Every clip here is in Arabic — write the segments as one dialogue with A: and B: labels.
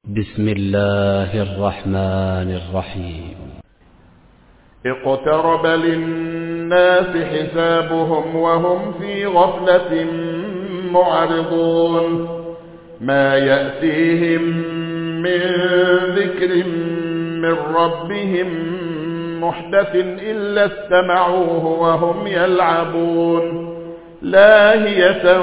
A: بسم الله الرحمن الرحيم.
B: اقترب للناس حسابهم وهم في غفلة معرضون ما يأتيهم من ذكر من ربهم محدث إلا استمعوه وهم يلعبون لاهية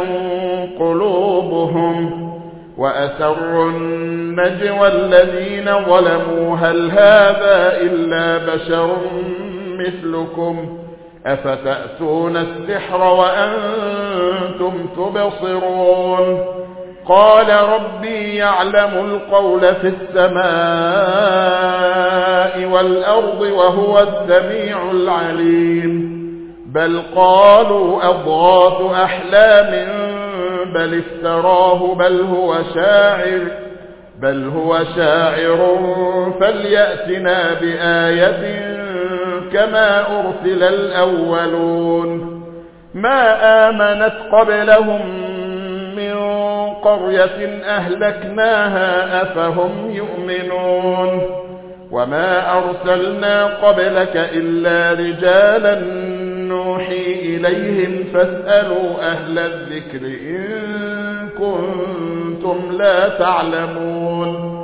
B: قلوبهم وأسروا النجوى الذين ظلموا هل هذا إلا بشر مثلكم أفتأتون السحر وأنتم تبصرون قال ربي يعلم القول في السماء والأرض وهو السميع العليم بل قالوا أضغاث أحلام بل افتراه بل هو شاعر فليأتنا بآية كما أرسل الأولون ما آمنت قبلهم من قرية أهلكناها أفهم يؤمنون وما أرسلنا قبلك إلا رجالا نوحي إليهم فاسألوا أهل الذكر إن كنتم لا تعلمون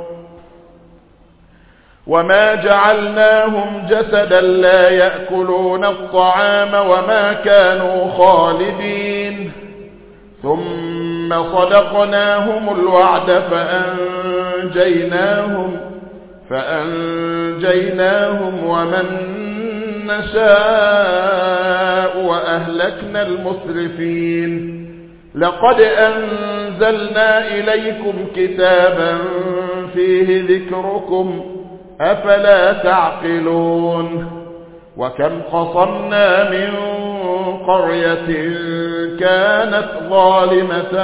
B: وما جعلناهم جسدا لا يأكلون الطعام وما كانوا خالدين ثم صدقناهم الوعد فأنجيناهم ومن نشاء وأهلكنا المسرفين لقد أنزلنا إليكم كتابا فيه ذكركم أفلا تعقلون وكم قصمنا من قرية كانت ظالمة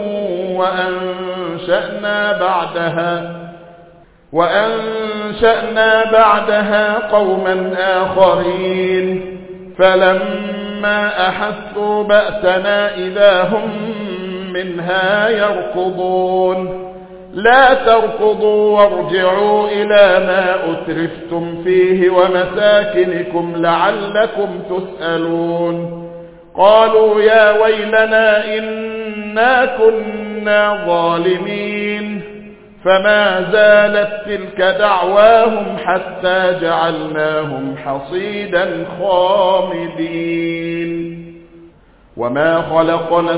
B: وأنشأنا بعدها قوما آخرين فلما أحسوا بأسنا إذا هم منها يركضون لا تركضوا وارجعوا إلى ما أترفتم فيه ومساكنكم لعلكم تسألون قالوا يا ويلنا إنا كنا ظالمين فما زالت تلك دعواهم حتى جعلناهم حصيدا خامدين وما خلقنا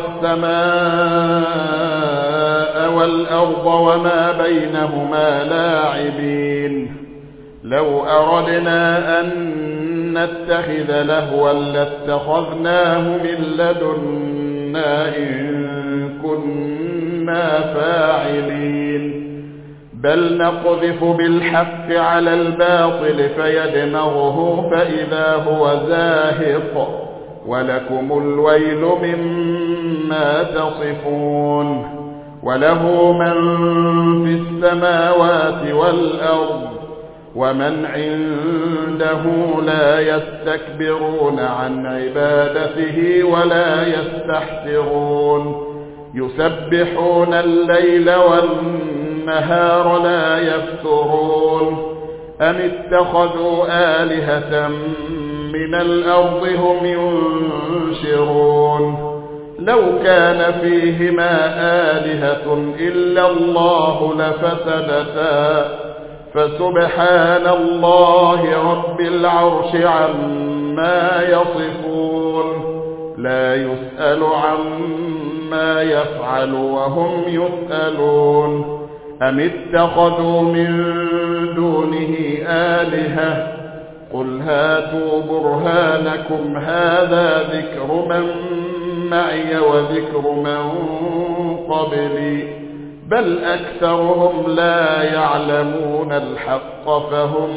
B: السماء والأرض وما بينهما لاعبين لو أردنا أن نتخذ لهوا لاتخذناه من لدنا إن كنا فاعلين بل نقذف بالحق على الباطل فيدمغه فإذا هو زاهق ولكم الويل مما تصفون وله من في السماوات والأرض ومن عنده لا يستكبرون عن عبادته ولا يستحسرون يسبحون الليل والنهار لا يفترون أم اتخذوا آلهة من الأرض هم ينشرون لو كان فيهما آلهة إلا الله لفسدتا فسبحان الله رب العرش عما يصفون لا يسأل عما يفعل وهم يسألون أم اتخذوا من دونه آلهة قل هاتوا برهانكم هذا ذكر من معي وذكر من قبلي بل أكثرهم لا يعلمون الحق فهم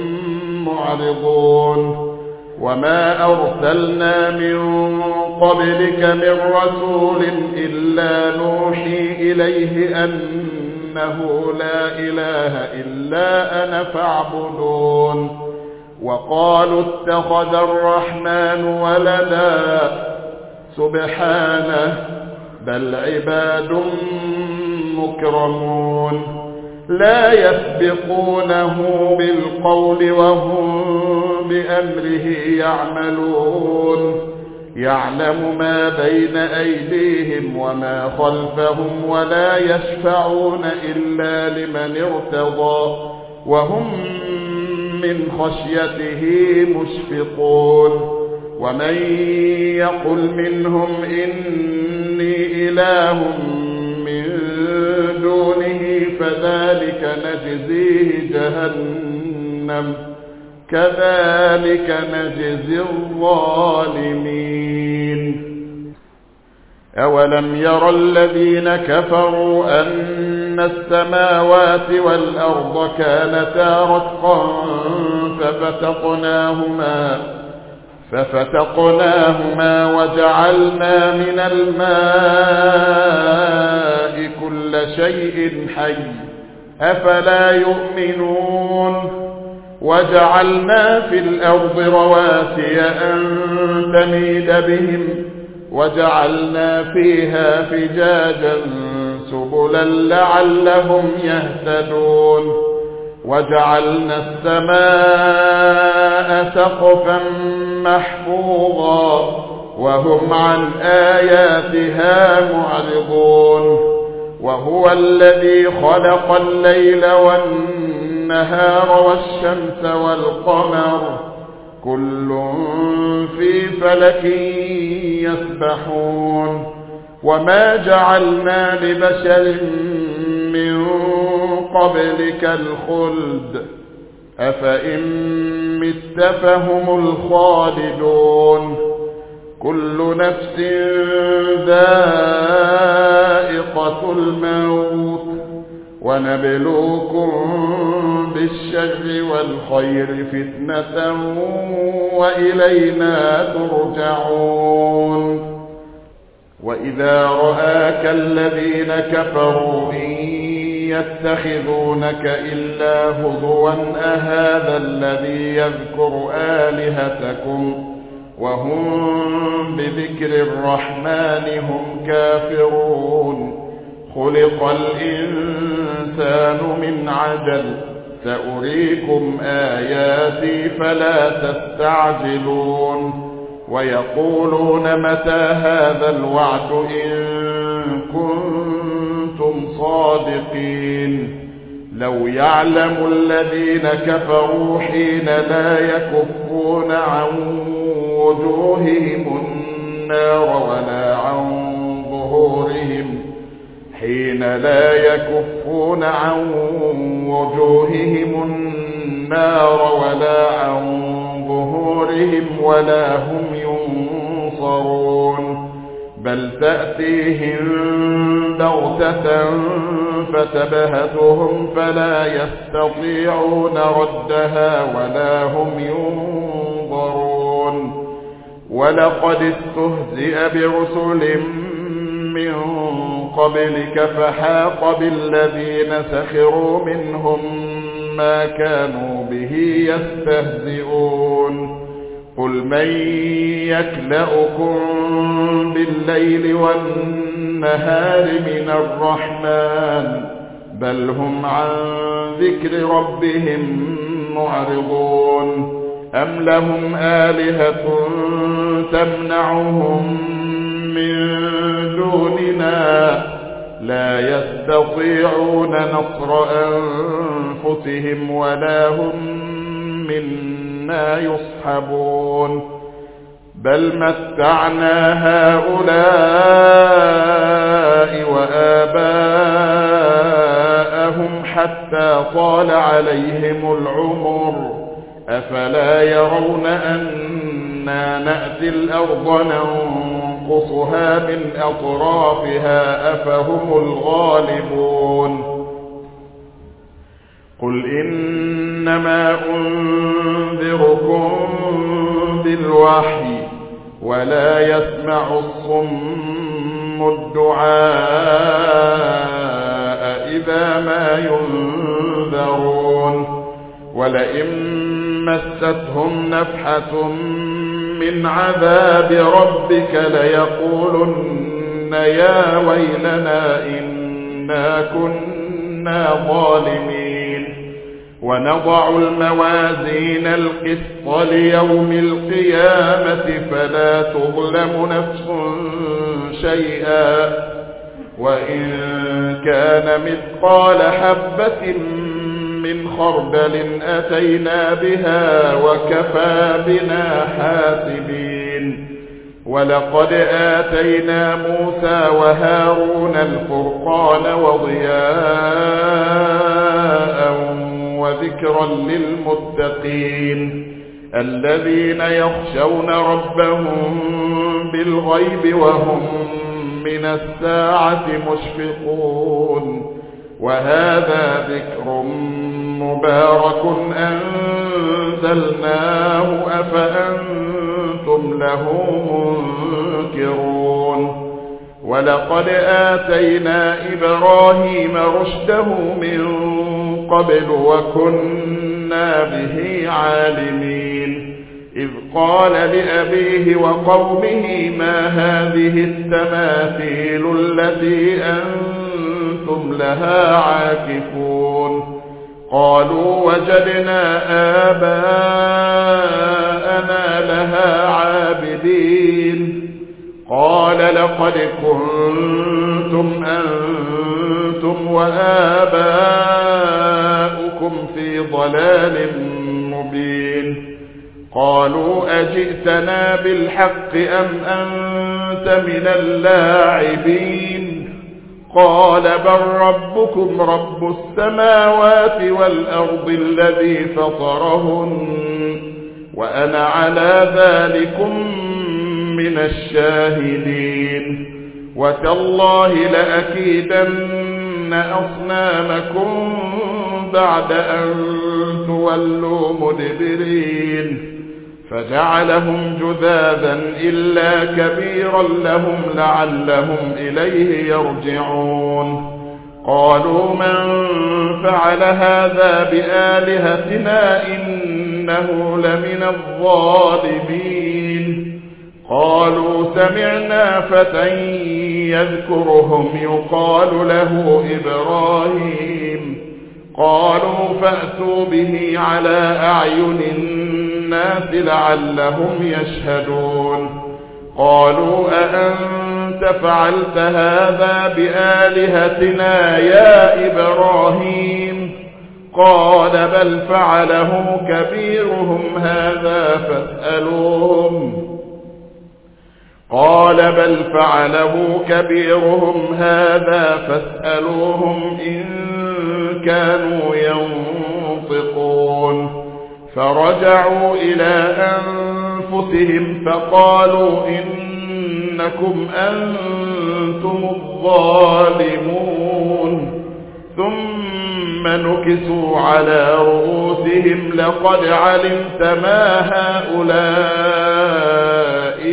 B: معرضون وما أرسلنا من قبلك من رسول إلا نوحي إليه أنه لا إله إلا أنا فاعبدون وقالوا اتخذ الرحمن ولدا سبحانه بل عباد مكرمون لا يسبقونه بالقول وهم بأمره يعملون يعلم ما بين أيديهم وما خلفهم ولا يشفعون إلا لمن ارتضى وهم من خشيته مشفقون ومن يقل منهم إني إله من دونه فذلك نجزيه جهنم كذلك نجزي الظالمين أولم ير الذين كفروا أن السماوات والأرض كانتا رتقا ففتقناهما وجعلنا من الماء كل شيء حي أفلا يؤمنون وجعلنا في الأرض رواسي أن تميد بهم وجعلنا فيها فجاجا سبلا لعلهم يهتدون وجعلنا السماء سقفا محفوظا وهم عن آياتها معرضون وهو الذي خلق الليل والنهار والشمس والقمر كل في فلك يسبحون وما جعلنا لبشر من قبلك الخلد أفإن مت فهم الخالدون كل نفس ذائقة الموت ونبلوكم بالشر والخير فتنة وإلينا ترجعون وإذا رآك الذين كفروا إن يتخذونك إلا هزوا أهذا الذي يذكر آلهتكم وهم بذكر الرحمن هم كافرون خلق الإنسان من عجل سأريكم آياتي فلا تستعجلون ويقولون متى هذا الوعد إن كنتم صادقين لو يعلم الذين كفروا حين لا يكفون عن وجوههم النار ولا عن ظهورهم حين لا يكفون عن وجوههم النار ولا عن ظهورهم ولا هم ينصرون بل تأتيهم بغتة فتبهتهم فلا يستطيعون ردها ولا هم ينظرون ولقد استهزئ برسل من قبلك فحاق بالذين سخروا منهم ما كانوا به يستهزئون قل من يكلؤكم بالليل والنهار من الرحمن بل هم عن ذكر ربهم معرضون أم لهم آلهة تمنعهم من دوننا لا يستطيعون نصر أنفسهم ولا هم منا يصحبون بل متعنا هؤلاء وآباءهم حتى طال عليهم العمر أفلا يرون أنا نأتي الأرض ننقصها من أطرافها أفهم الغالبون قل إنما أنذركم بالوحي ولا يسمع الصم الدعاء إذا ما ينذرون ولئن مستهم نفحة من عذاب ربك ليقولن يا ويلنا إنا كنا كنا ظالمين ونضع الموازين القسط ليوم القيامة فلا تظلم نفس شيئا وإن كان مثقال حبة من خردل أتينا بها وكفى بنا حاسبين ولقد آتينا موسى وهارون الفرقان وضياء وذكرا للمتقين الذين يخشون ربهم بالغيب وهم من الساعة مشفقون وهذا ذكر مبارك أنزلناه أفأنتم له منكرون ولقد آتينا إبراهيم رشده من قبل وكنا به عالمين إذ قال لأبيه وقومه ما هذه التماثيل التي أنتم لها عاكفون قالوا وجدنا آباءنا لها عابدين قال لقد كنتم أنتم وآباؤكم في ضلال مبين قالوا أجئتنا بالحق أم أنت من اللاعبين قال بل ربكم رب السماوات والأرض الذي فطرهن وأنا على ذلكم من الشاهدين وتالله لأكيدن أصنامكم بعد أن تولوا مدبرين فجعلهم جذاذا إلا كبيرا لهم لعلهم إليه يرجعون قالوا من فعل هذا بآلهتنا إنه لمن الظالمين قالوا سمعنا فتى يذكرهم يقال له إبراهيم قالوا فأتوا به على أعين الناس لعلهم يشهدون قالوا أأنت فعلت هذا بآلهتنا يا إبراهيم قال بل فعله كبيرهم هذا فاسألوهم إن كانوا ينطقون فرجعوا إلى أنفسهم فقالوا إنكم أنتم الظالمون ثم نكسوا على رؤوسهم لقد علمت ما هؤلاء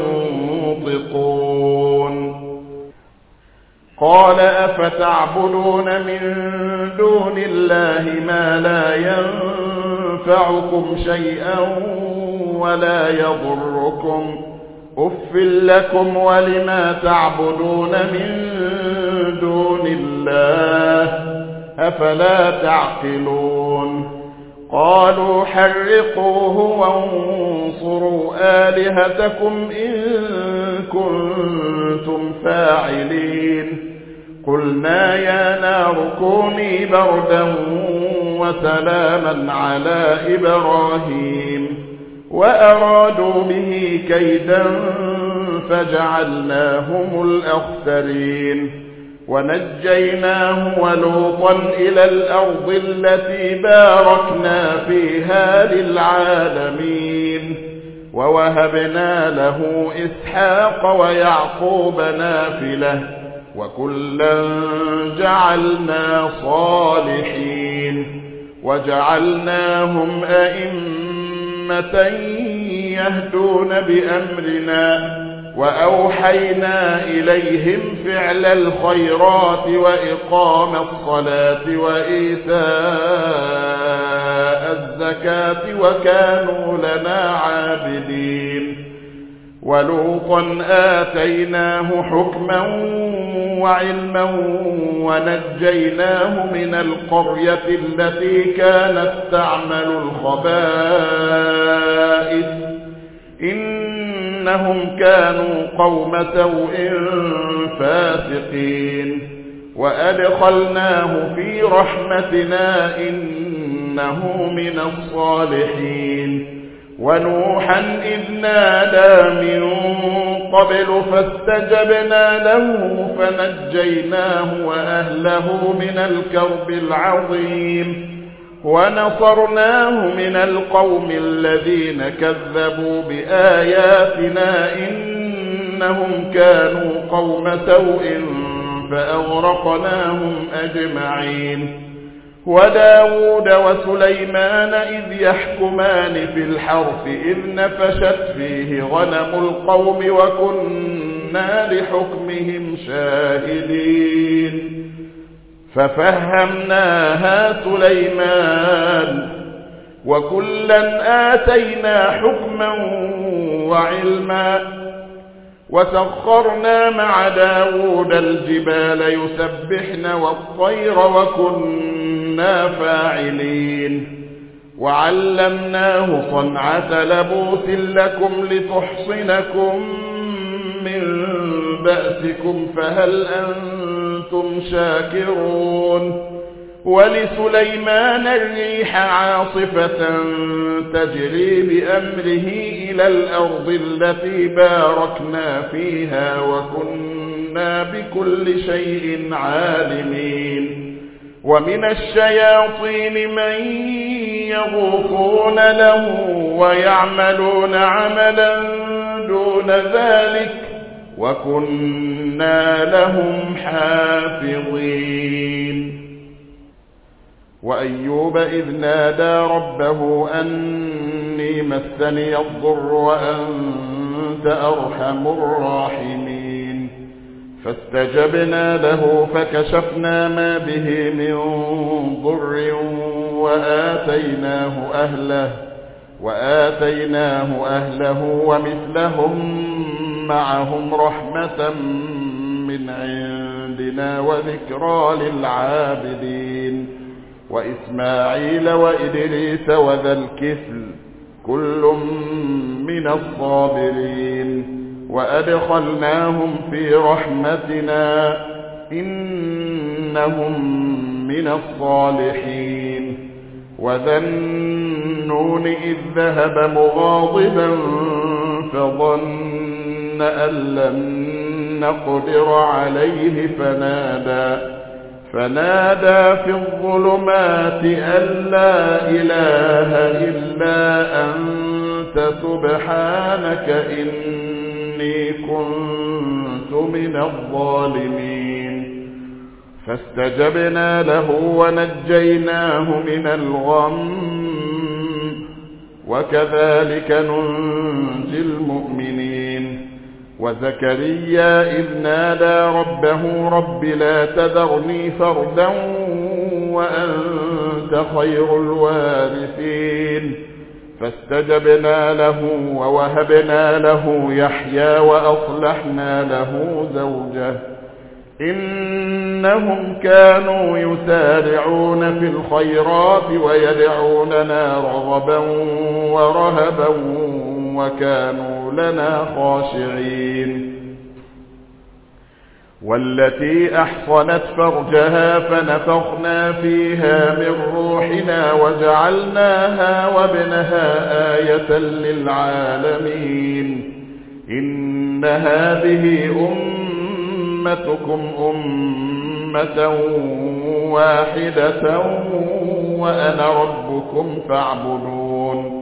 B: ينطقون قال أفتعبدون من دون الله ما لا ينفعكم شيئا ولا يضركم أف لكم ولما تعبدون من دون الله أفلا تعقلون قالوا حرقوه وانصروا آلهتكم إن كنتم فاعلين قلنا يا نار كوني بردا وسلاما على إبراهيم وأرادوا به كيدا فجعلناهم الأخسرين ونجيناه ولوطا إلى الأرض التي باركنا فيها للعالمين ووهبنا له إسحاق ويعقوب نافلة وكلا جعلنا صالحين وجعلناهم أئمة يهدون بأمرنا وأوحينا إليهم فعل الخيرات وإقام الصلاة وإيتاء الزكاة وكانوا لنا عابدين ولوطا آتيناه حكما وعلما ونجيناه من القرية التي كانت تعمل الخبائث إنهم كانوا قوم سوء فاسقين وأدخلناه في رحمتنا إنه من الصالحين ونوحا إذ نادى من قبل فاستجبنا له فنجيناه وأهله من الكرب العظيم ونصرناه من القوم الذين كذبوا بآياتنا إنهم كانوا قوم سوء فأغرقناهم أجمعين وداود وسليمان إذ يحكمان في الحرث إذ نفشت فيه غنم القوم وكنا لحكمهم شاهدين ففهمناها سليمان وكلا آتينا حكما وعلما وسخرنا مع داود الجبال يسبحن والطير وكنا فاعلين وعلمناه صنعة لبوس لكم لتحصنكم من بأسكم فهل أنتم شاكرون ولسليمان الريح عاصفة تجري بأمره إلى الأرض التي باركنا فيها وكنا بكل شيء عالمين ومن الشياطين من يغوصون له ويعملون عملا دون ذلك وكنا لهم حافظين وأيوب إذ نادى ربه أني مسني الضر وأنت أرحم الراحمين فاستجبنا له فكشفنا ما به من ضر وآتيناه أهله ومثلهم معهم رحمة من عندنا وذكرى للعابدين وإسماعيل وإدريس وذا الكفل كل من الصابرين وأدخلناهم في رحمتنا إنهم من الصالحين وذا النون إذ ذهب مغاضبا فظن أن لن نقدر عليه فنادى في الظلمات أن لا إله إلا أنت سبحانك إني كنت من الظالمين فاستجبنا له ونجيناه من الغم وكذلك ننجي المؤمنين وزكريا إذ نادى ربه رب لا تذرني فردا وأنت خير الوارثين فاستجبنا له ووهبنا له يحيى وأصلحنا له زوجه إنهم كانوا يسارعون في الخيرات ويدعوننا رغبا ورهبا وكانوا لنا خاشعين والتي أحصنت فرجها فنفخنا فيها من روحنا وجعلناها وابنها آية للعالمين إن هذه أمتكم أمة واحدة وأنا ربكم فاعبدون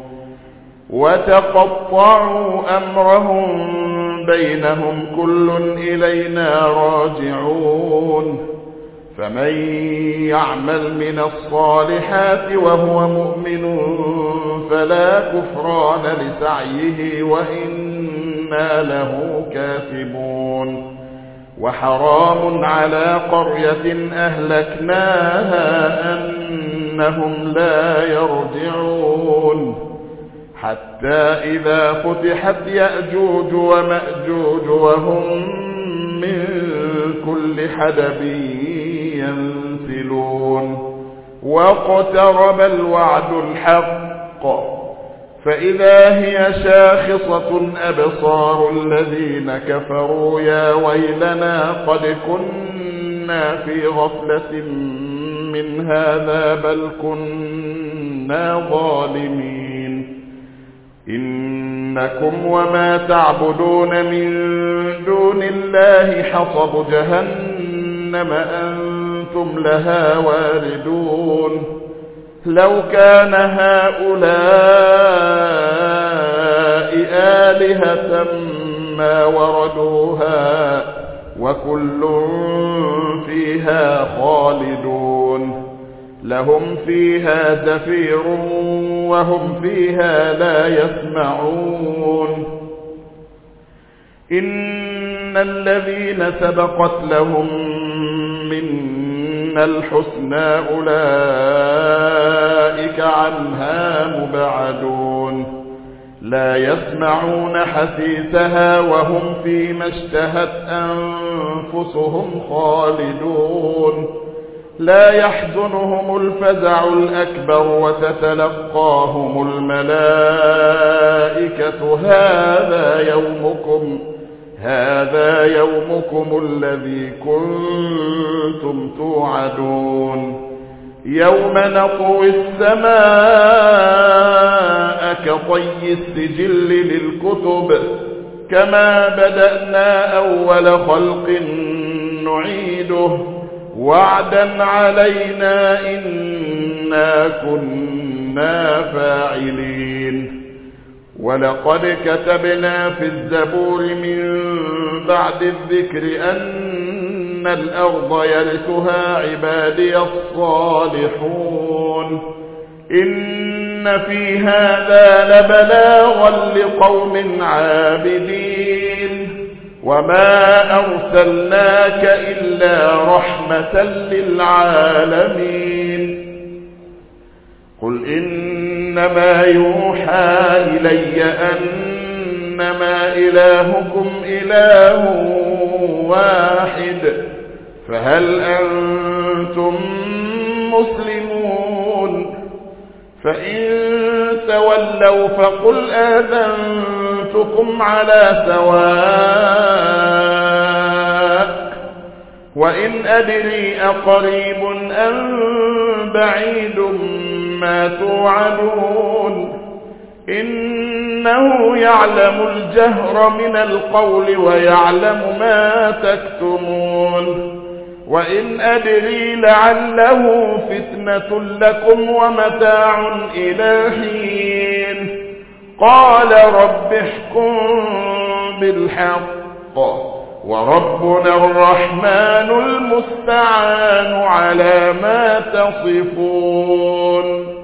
B: وتقطعوا أمرهم بينهم كل إلينا راجعون فمن يعمل من الصالحات وهو مؤمن فلا كفران لسعيه وإنا له كاتبون وحرام على قرية أهلكناها أنهم لا يرجعون حتى إذا فتحت يأجوج ومأجوج وهم من كل حدب ينسلون واقترب الوعد الحق فإذا هي شاخصة أبصار الذين كفروا يا ويلنا قد كنا في غفلة من هذا بل كنا ظالمين إنكم وما تعبدون من دون الله حصب جهنم أنتم لها واردون لو كان هؤلاء آلهة ما وردوها وكل فيها خالدون لهم فيها زفير وهم فيها لا يسمعون إن الذين سبقت لهم منا الحسنى أولئك عنها مبعدون لا يسمعون حسيسها وهم فيما اشتهت أنفسهم خالدون لا يحزنهم الفزع الأكبر وتتلقاهم الملائكة هذا يومكم الذي كنتم توعدون يوم نطوي السماء كطي السجل للكتب كما بدأنا أول خلق نعيده وعدا علينا إنا كنا فاعلين ولقد كتبنا في الزبور من بعد الذكر أن الأرض يرثها عبادي الصالحون إن في هذا لبلاغا لقوم عابدين وما أرسلناك إلا رحمة للعالمين قل إنما يوحى إلي أنما إلهكم إله واحد فهل أنتم مسلمون فإن تولوا فقل آذنتكم على سواء وإن أدري أقريب أم بعيد ما توعدون إنه يعلم الجهر من القول ويعلم ما تكتمون وإن أدري لعله فتنة لكم ومتاع إلى حين قال رب احكم بالحق وربنا الرحمن المستعان على ما تصفون